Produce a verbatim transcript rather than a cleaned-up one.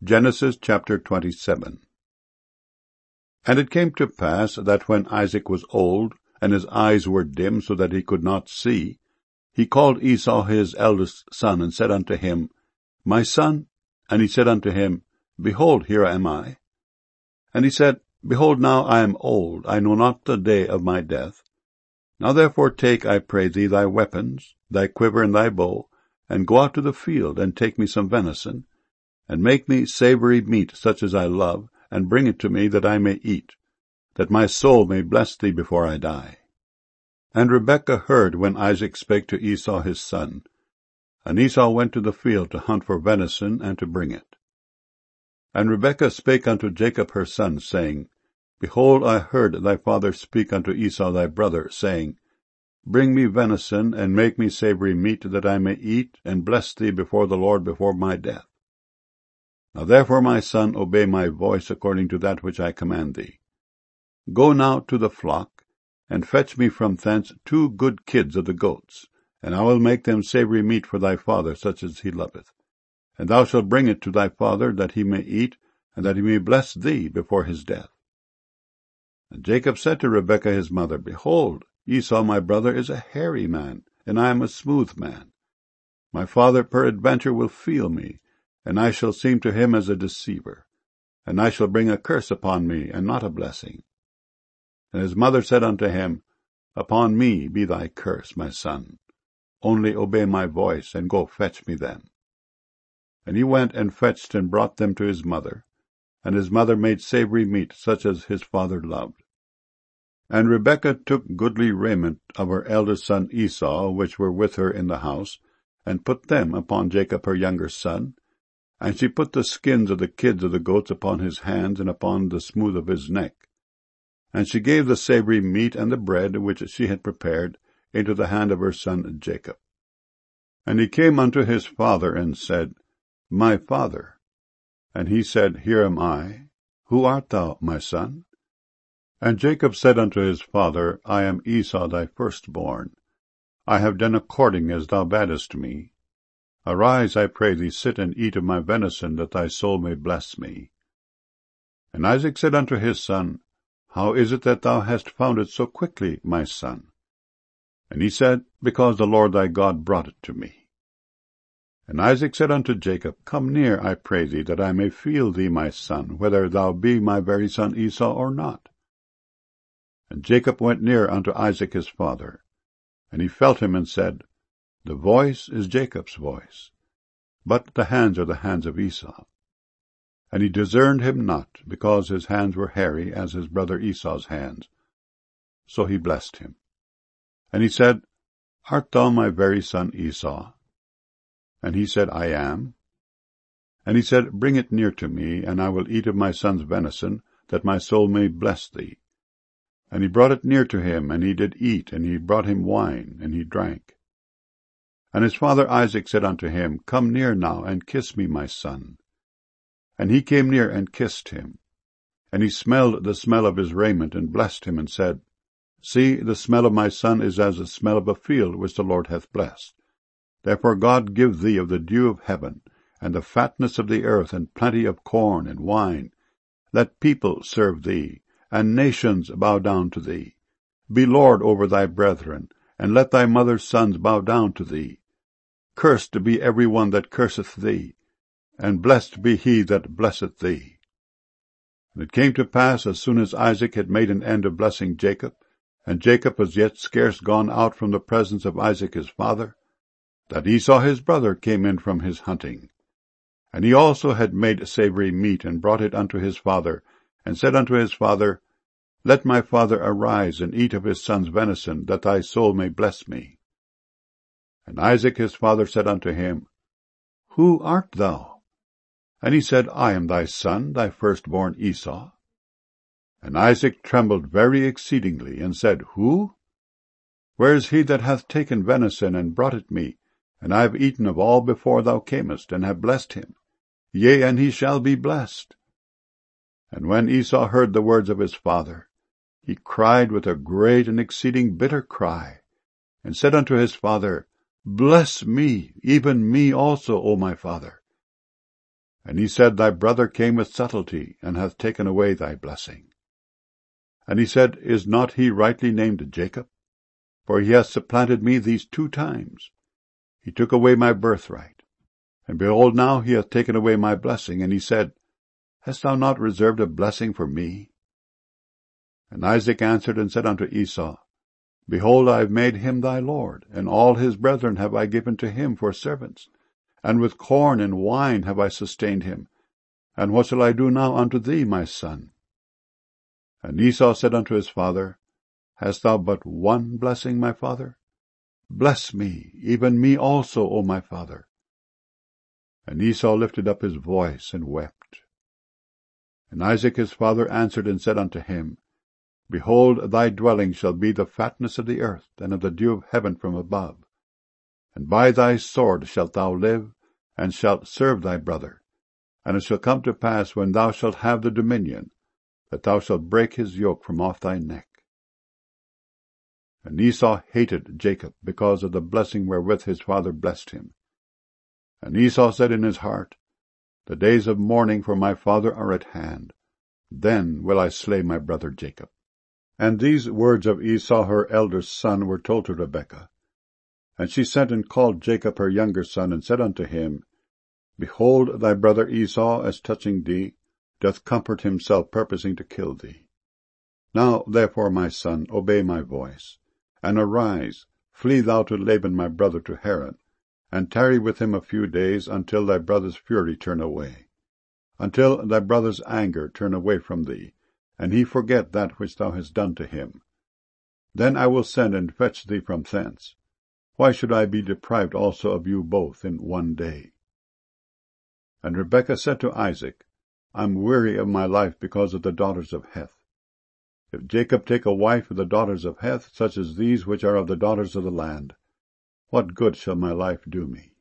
Genesis chapter twenty-seven. And it came to pass that when Isaac was old, and his eyes were dim, so that he could not see, he called Esau his eldest son, and said unto him, My son. And he said unto him, Behold, here am I. And he said, Behold, now I am old, I know not the day of my death. Now therefore take, I pray thee, thy weapons, thy quiver and thy bow, and go out to the field, and take me some venison, and make me savory meat such as I love, and bring it to me, that I may eat, that my soul may bless thee before I die. And Rebekah heard when Isaac spake to Esau his son. And Esau went to the field to hunt for venison, and to bring it. And Rebekah spake unto Jacob her son, saying, Behold, I heard thy father speak unto Esau thy brother, saying, Bring me venison, and make me savory meat, that I may eat, and bless thee before the Lord before my death. Now therefore, my son, obey my voice according to that which I command thee. Go now to the flock, and fetch me from thence two good kids of the goats, and I will make them savory meat for thy father, such as he loveth. And thou shalt bring it to thy father, that he may eat, and that he may bless thee before his death. And Jacob said to Rebekah his mother, Behold, Esau my brother is a hairy man, and I am a smooth man. My father peradventure will feel me, and I shall seem to him as a deceiver, and I shall bring a curse upon me, and not a blessing. And his mother said unto him, Upon me be thy curse, my son. Only obey my voice, and go fetch me them. And he went and fetched and brought them to his mother, and his mother made savory meat, such as his father loved. And Rebekah took goodly raiment of her eldest son Esau, which were with her in the house, and put them upon Jacob her younger son, and she put the skins of the kids of the goats upon his hands, and upon the smooth of his neck. And she gave the savory meat and the bread, which she had prepared, into the hand of her son Jacob. And he came unto his father, and said, My father. And he said, Here am I. Who art thou, my son? And Jacob said unto his father, I am Esau thy firstborn. I have done according as thou badest me. Arise, I pray thee, sit and eat of my venison, that thy soul may bless me. And Isaac said unto his son, How is it that thou hast found it so quickly, my son? And he said, Because the Lord thy God brought it to me. And Isaac said unto Jacob, Come near, I pray thee, that I may feel thee, my son, whether thou be my very son Esau or not. And Jacob went near unto Isaac his father, and he felt him, and said, The voice is Jacob's voice, but the hands are the hands of Esau. And he discerned him not, because his hands were hairy as his brother Esau's hands. So he blessed him. And he said, Art thou my very son Esau? And he said, I am. And he said, Bring it near to me, and I will eat of my son's venison, that my soul may bless thee. And he brought it near to him, and he did eat, and he brought him wine, and he drank. And his father Isaac said unto him, Come near now, and kiss me, my son. And he came near and kissed him. And he smelled the smell of his raiment, and blessed him, and said, See, the smell of my son is as the smell of a field which the Lord hath blessed. Therefore God give thee of the dew of heaven, and the fatness of the earth, and plenty of corn and wine. Let people serve thee, and nations bow down to thee. Be Lord over thy brethren, and let thy mother's sons bow down to thee. Cursed be every one that curseth thee, and blessed be he that blesseth thee. And it came to pass, as soon as Isaac had made an end of blessing Jacob, and Jacob was yet scarce gone out from the presence of Isaac his father, that Esau his brother came in from his hunting. And he also had made savory meat, and brought it unto his father, and said unto his father, Let my father arise, and eat of his son's venison, that thy soul may bless me. And Isaac his father said unto him, Who art thou? And he said, I am thy son, thy firstborn Esau. And Isaac trembled very exceedingly, and said, Who? Where is he that hath taken venison, and brought it me? And I have eaten of all before thou camest, and have blessed him. Yea, and he shall be blessed. And when Esau heard the words of his father, he cried with a great and exceeding bitter cry, and said unto his father, Bless me, even me also, O my father. And he said, Thy brother came with subtlety, and hath taken away thy blessing. And he said, Is not he rightly named Jacob? For he hath supplanted me these two times. He took away my birthright. And behold, now he hath taken away my blessing. And he said, Hast thou not reserved a blessing for me? And Isaac answered and said unto Esau, Behold, I have made him thy lord, and all his brethren have I given to him for servants, and with corn and wine have I sustained him. And what shall I do now unto thee, my son? And Esau said unto his father, Hast thou but one blessing, my father? Bless me, even me also, O my father. And Esau lifted up his voice and wept. And Isaac his father answered and said unto him, Behold, thy dwelling shall be the fatness of the earth, and of the dew of heaven from above. And by thy sword shalt thou live, and shalt serve thy brother. And it shall come to pass, when thou shalt have the dominion, that thou shalt break his yoke from off thy neck. And Esau hated Jacob, because of the blessing wherewith his father blessed him. And Esau said in his heart, The days of mourning for my father are at hand. Then will I slay my brother Jacob. And these words of Esau her elder son were told to Rebekah. And she sent and called Jacob her younger son, and said unto him, Behold, thy brother Esau, as touching thee, doth comfort himself, purposing to kill thee. Now therefore, my son, obey my voice, and arise, flee thou to Laban my brother to Haran, and tarry with him a few days, until thy brother's fury turn away, until thy brother's anger turn away from thee, and he forget that which thou hast done to him. Then I will send and fetch thee from thence. Why should I be deprived also of you both in one day? And Rebekah said to Isaac, I am weary of my life because of the daughters of Heth. If Jacob take a wife of the daughters of Heth, such as these which are of the daughters of the land, what good shall my life do me?